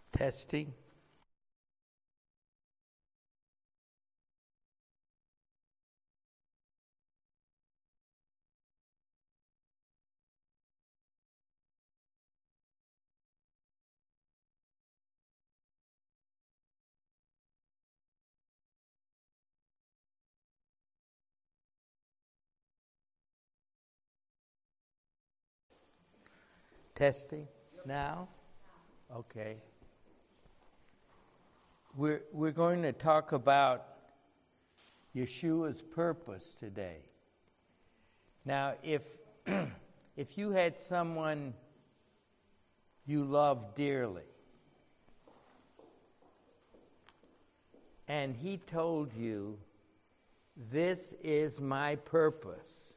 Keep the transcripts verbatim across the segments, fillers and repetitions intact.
Testing. Testing now? Okay. We're we're going to talk about Yeshua's purpose today. Now, if if you had someone you love dearly, and he told you, "This is my purpose,"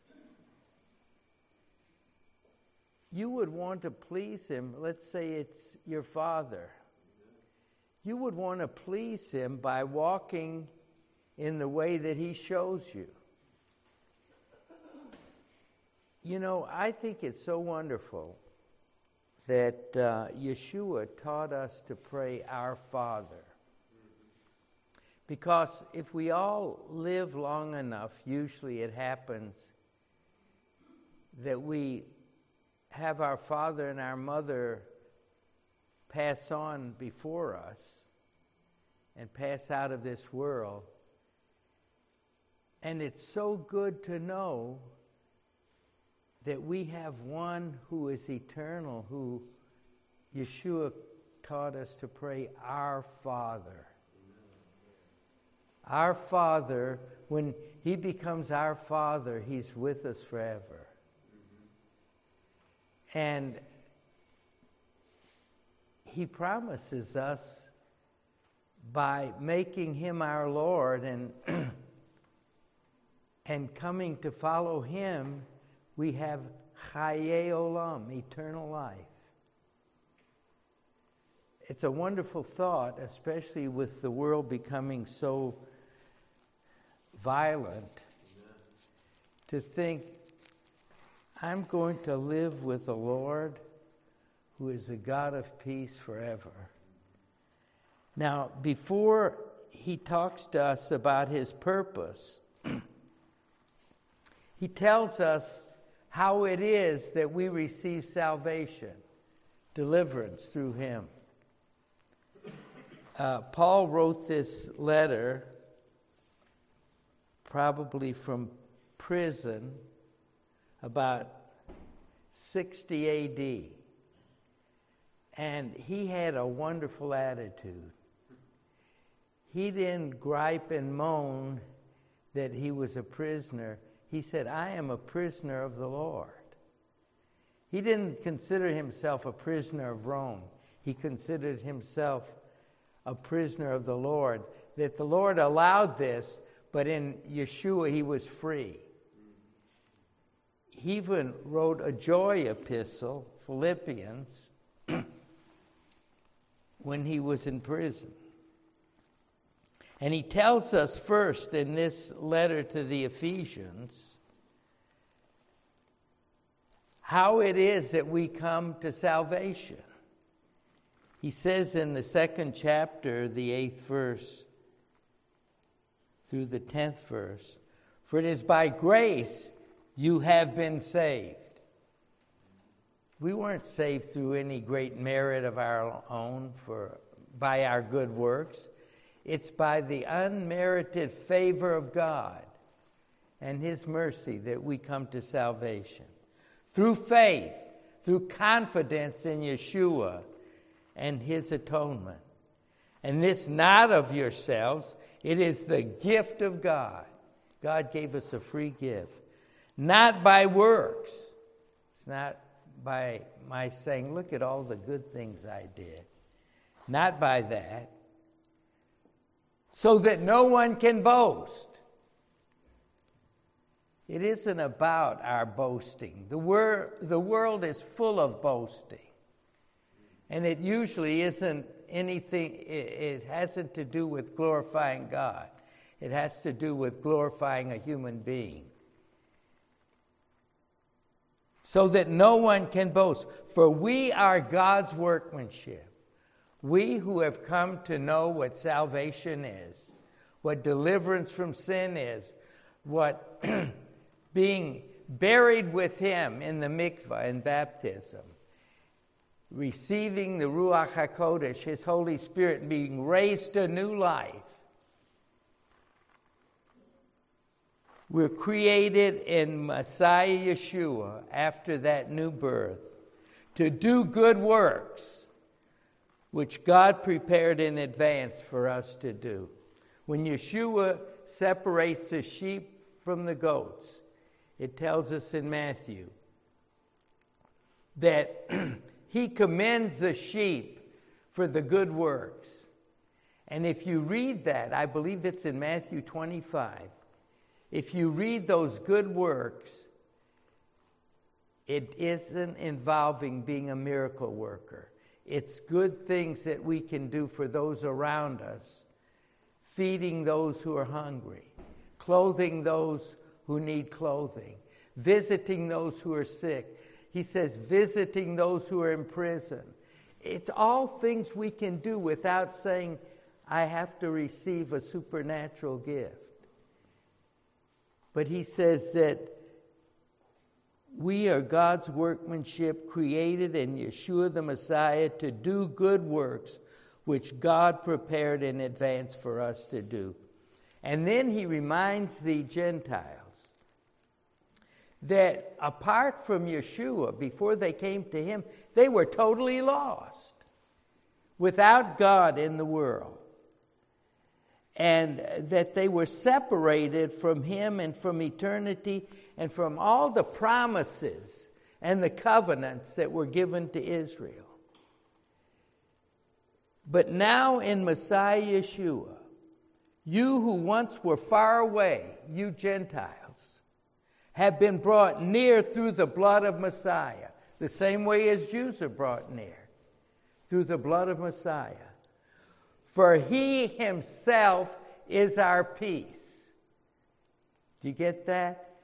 you would want to please him. Let's say it's your father. You would want to please him by walking in the way that he shows you. You know, I think it's so wonderful that uh, Yeshua taught us to pray, "Our Father." Because if we all live long enough, usually it happens that we have our father and our mother pass on before us and pass out of this world. And it's so good to know that we have one who is eternal, who Yeshua taught us to pray, "Our Father." Our Father, when he becomes our Father, he's with us forever. And he promises us, by making him our Lord and and coming to follow him, we have Chaye Olam, eternal life. It's a wonderful thought, especially with the world becoming so violent, to think, I'm going to live with the Lord, who is a God of peace forever. Now, before he talks to us about his purpose, he tells us how it is that we receive salvation, deliverance through him. Uh, Paul wrote this letter probably from prison about sixty A D. And he had a wonderful attitude. He didn't gripe and moan that he was a prisoner. He said, I am a prisoner of the Lord. He didn't consider himself a prisoner of Rome. He considered himself a prisoner of the Lord. That the Lord allowed this, but in Yeshua he was free. He even wrote a joy epistle, Philippians, when he was in prison. And he tells us first in this letter to the Ephesians how it is that we come to salvation. He says in the second chapter, the eighth verse through the tenth verse, for it is by grace you have been saved. We weren't saved through any great merit of our own, for by our good works. It's by the unmerited favor of God and his mercy that we come to salvation. Through faith, through confidence in Yeshua and his atonement. And this not of yourselves, it is the gift of God. God gave us a free gift. Not by works. It's not by my saying, look at all the good things I did. Not by that. So that no one can boast. It isn't about our boasting. The, wor- the world is full of boasting. And it usually isn't anything, it, it hasn't to do with glorifying God. It has to do with glorifying a human being. So that no one can boast. For we are God's workmanship. We who have come to know what salvation is, what deliverance from sin is, what being buried with him in the mikvah in baptism, receiving the Ruach HaKodesh, his Holy Spirit, and being raised to new life. We're created in Messiah Yeshua after that new birth to do good works, which God prepared in advance for us to do. When Yeshua separates the sheep from the goats, it tells us in Matthew that he commends the sheep for the good works. And if you read that, I believe it's in Matthew twenty-five, if you read those good works, it isn't involving being a miracle worker. It's good things that we can do for those around us, feeding those who are hungry, clothing those who need clothing, visiting those who are sick. He says visiting those who are in prison. It's all things we can do without saying, I have to receive a supernatural gift. But he says that we are God's workmanship, created in Yeshua the Messiah to do good works, which God prepared in advance for us to do. And then he reminds the Gentiles that apart from Yeshua, before they came to him, they were totally lost, without God in the world. And that they were separated from him and from eternity and from all the promises and the covenants that were given to Israel. But now in Messiah Yeshua, you who once were far away, you Gentiles, have been brought near through the blood of Messiah, the same way as Jews are brought near, through the blood of Messiah. For he himself is our peace. Do you get that?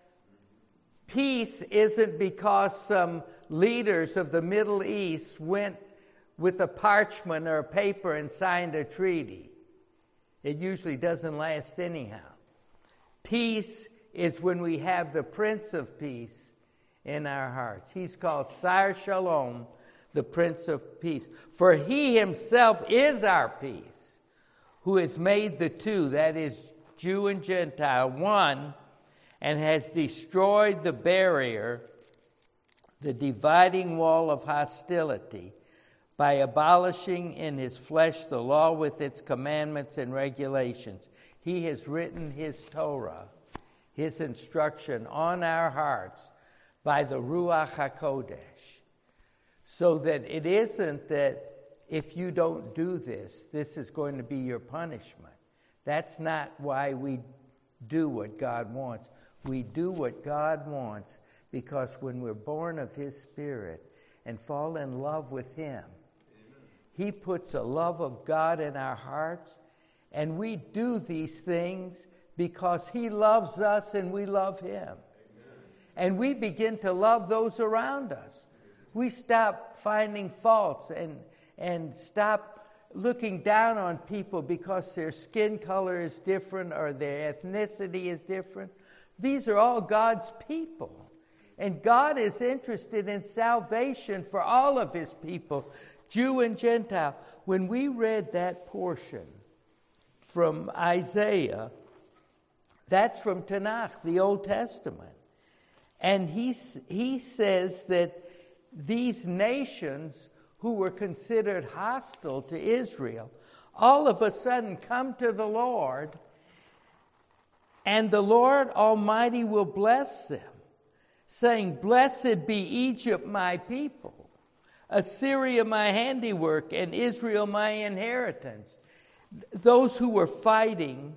Peace isn't because some leaders of the Middle East went with a parchment or a paper and signed a treaty. It usually doesn't last anyhow. Peace is when we have the Prince of Peace in our hearts. He's called Sar Shalom, the Prince of Peace. For he himself is our peace, who has made the two, that is, Jew and Gentile, one, and has destroyed the barrier, the dividing wall of hostility, by abolishing in his flesh the law with its commandments and regulations. He has written his Torah, his instruction, on our hearts by the Ruach HaKodesh, so that it isn't that if you don't do this, this is going to be your punishment. That's not why we do what God wants. We do what God wants because when we're born of his Spirit and fall in love with him, he puts a love of God in our hearts, and we do these things because he loves us and we love him. Amen. And we begin to love those around us. We stop finding faults and, and stop looking down on people because their skin color is different or their ethnicity is different. These are all God's people. And God is interested in salvation for all of his people, Jew and Gentile. When we read that portion from Isaiah, that's from Tanakh, the Old Testament. And he, he says that these nations who were considered hostile to Israel, all of a sudden come to the Lord, and the Lord Almighty will bless them, saying, "Blessed be Egypt, my people, Assyria, my handiwork, and Israel, my inheritance." Those who were fighting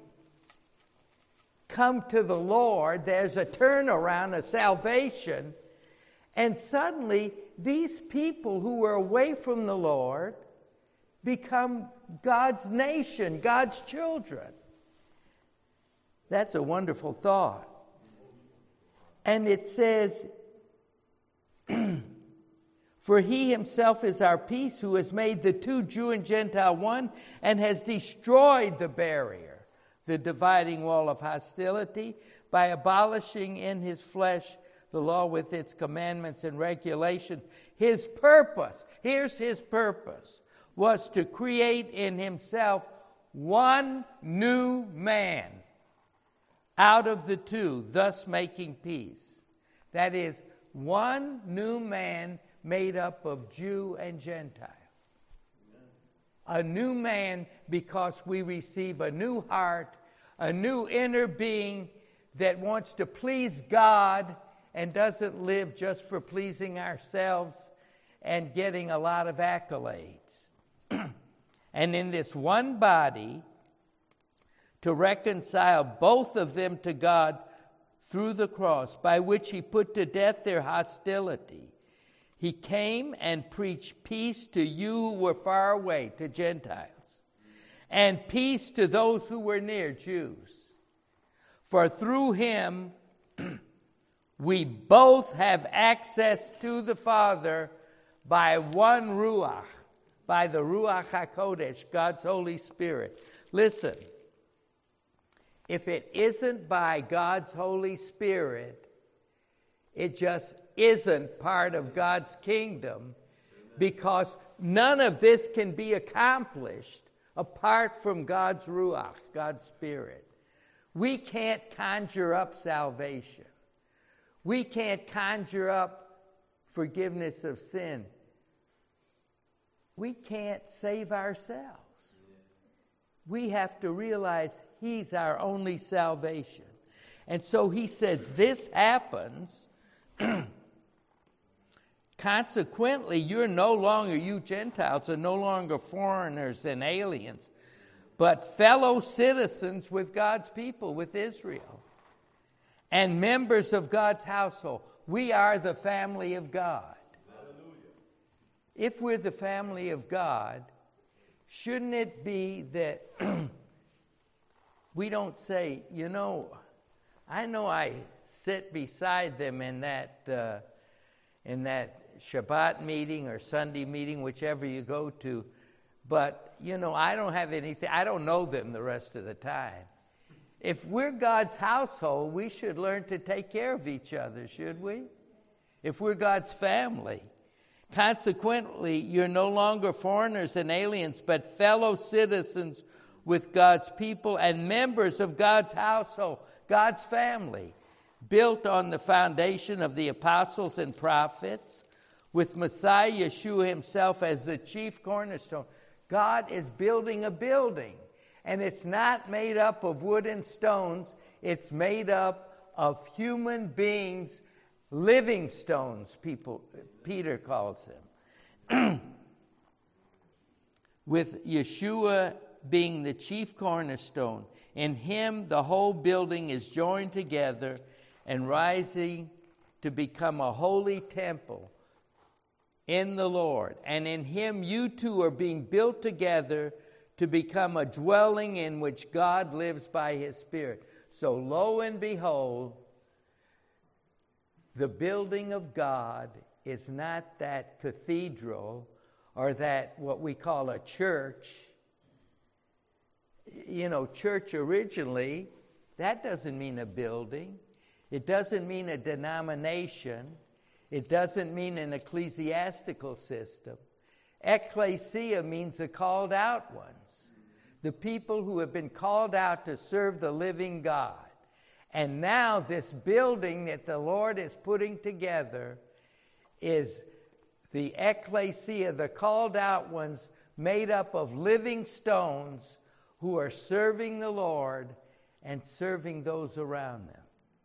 come to the Lord. There's a turnaround, a salvation. And suddenly, these people who were away from the Lord become God's nation, God's children. That's a wonderful thought. And it says, For he himself is our peace, who has made the two Jew and Gentile one, and has destroyed the barrier, the dividing wall of hostility, by abolishing in his flesh the law with its commandments and regulations. His purpose, here's his purpose, was to create in himself one new man out of the two, thus making peace. That is, one new man made up of Jew and Gentile. A new man because we receive a new heart, a new inner being that wants to please God and doesn't live just for pleasing ourselves and getting a lot of accolades. And in this one body, to reconcile both of them to God through the cross, by which he put to death their hostility. He came and preached peace to you who were far away, to Gentiles, and peace to those who were near, Jews. For through him we both have access to the Father by one Ruach, by the Ruach HaKodesh, God's Holy Spirit. Listen, if it isn't by God's Holy Spirit, it just isn't part of God's kingdom, because none of this can be accomplished apart from God's Ruach, God's Spirit. We can't conjure up salvation. We can't conjure up forgiveness of sin. We can't save ourselves. We have to realize he's our only salvation. And so he says this happens. Consequently, you're no longer, you Gentiles are no longer foreigners and aliens, but fellow citizens with God's people, with Israel, and members of God's household. We are the family of God. Hallelujah. If we're the family of God, shouldn't it be that we don't say, you know, I know I sit beside them in that uh, in that Shabbat meeting or Sunday meeting, whichever you go to, but, you know, I don't have anything, I don't know them the rest of the time. If we're God's household, we should learn to take care of each other, should we? If we're God's family. Consequently, you're no longer foreigners and aliens, but fellow citizens with God's people and members of God's household, God's family, built on the foundation of the apostles and prophets, with Messiah Yeshua himself as the chief cornerstone. God is building a building, and it's not made up of wood and stones. It's made up of human beings, living stones, people, Peter calls them. With Yeshua being the chief cornerstone, in him the whole building is joined together and rising to become a holy temple in the Lord. And in him you two are being built together to become a dwelling in which God lives by his Spirit. So lo and behold, the building of God is not that cathedral or that what we call a church. You know, church originally, that doesn't mean a building. It doesn't mean a denomination. It doesn't mean an ecclesiastical system. Ecclesia means the called out ones, the people who have been called out to serve the living God. And now this building that the Lord is putting together is the ecclesia, the called out ones, made up of living stones who are serving the Lord and serving those around them.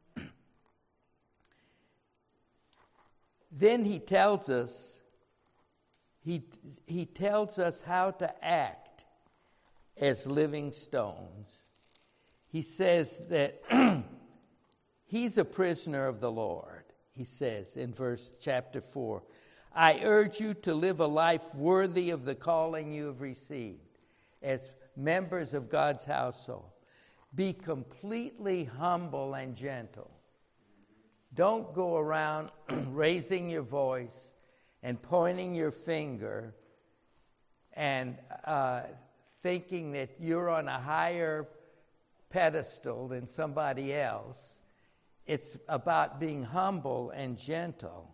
Then he tells us, he, he tells us how to act as living stones. He says that he's a prisoner of the Lord. He says in verse chapter four, I urge you to live a life worthy of the calling you have received as members of God's household. Be completely humble and gentle. Don't go around raising your voice and pointing your finger and uh, thinking that you're on a higher pedestal than somebody else. It's about being humble and gentle.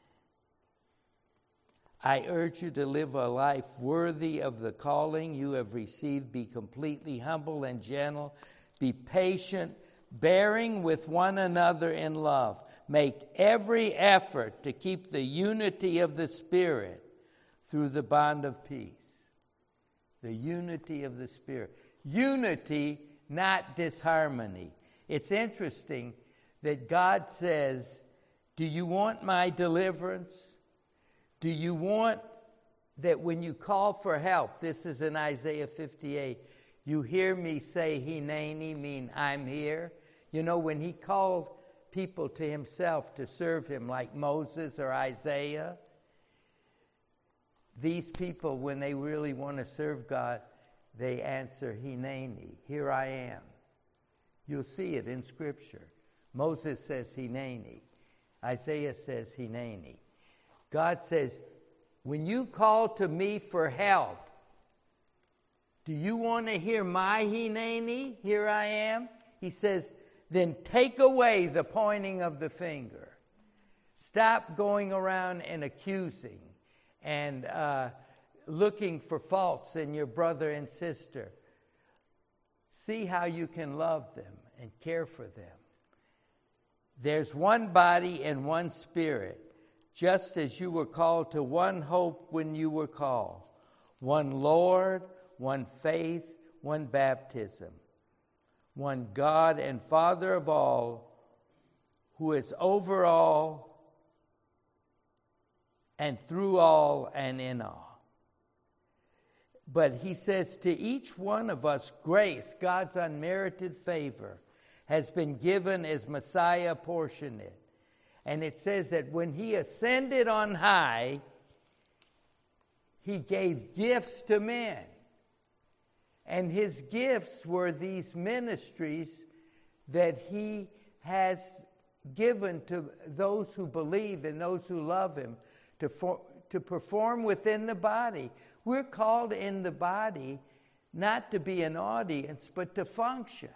I urge you to live a life worthy of the calling you have received. Be completely humble and gentle. Be patient, bearing with one another in love. Make every effort to keep the unity of the Spirit through the bond of peace. The unity of the Spirit. Unity, not disharmony. It's interesting that God says, do you want my deliverance? Do you want that when you call for help, this is in Isaiah fifty-eight, you hear me say, Hineni, mean I'm here? You know, when he called people to himself to serve him, like Moses or Isaiah, these people, when they really want to serve God, they answer, Hineni, here I am. You'll see it in Scripture. Moses says, Hineni. Isaiah says, Hineni. God says, when you call to me for help, do you want to hear my Hineni? Here I am. He says, then take away the pointing of the finger. Stop going around and accusing and uh, looking for faults in your brother and sister. See how you can love them and care for them. There's one body and one Spirit, just as you were called to one hope when you were called. One Lord, one faith, one baptism. One God and Father of all, who is over all and through all and in all. But he says to each one of us, grace, God's unmerited favor, has been given as Messiah portioned it. And it says that when he ascended on high, he gave gifts to men. And his gifts were these ministries that he has given to those who believe and those who love him to, for, to perform within the body. We're called in the body not to be an audience, but to function.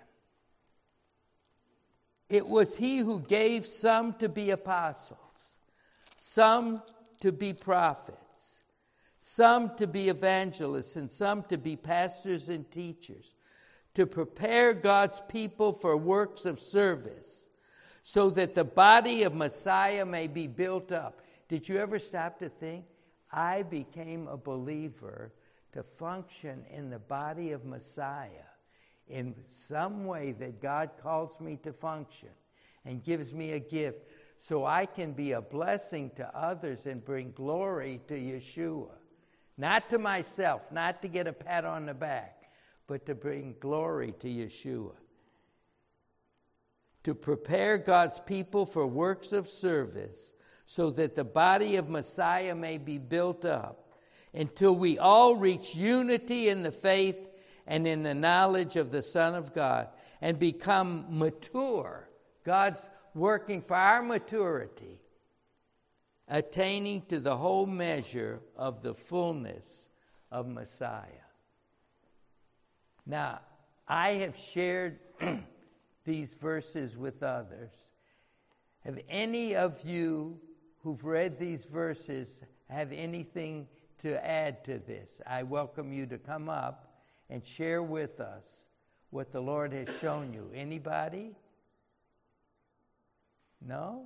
It was he who gave some to be apostles, some to be prophets, some to be evangelists, and some to be pastors and teachers, to prepare God's people for works of service, so that the body of Messiah may be built up. Did you ever stop to think? I became a believer to function in the body of Messiah in some way that God calls me to function and gives me a gift so I can be a blessing to others and bring glory to Yeshua. Not to myself, not to get a pat on the back, but to bring glory to Yeshua. To prepare God's people for works of service so that the body of Messiah may be built up until we all reach unity in the faith and in the knowledge of the Son of God and become mature. God's working for our maturity, attaining to the whole measure of the fullness of Messiah. Now, I have shared these verses with others. Have any of you who've read these verses have anything to add to this? I welcome you to come up and share with us what the Lord has shown you. Anybody? No?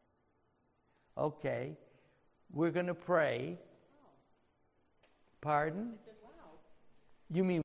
Okay. We're going to pray. Pardon? You mean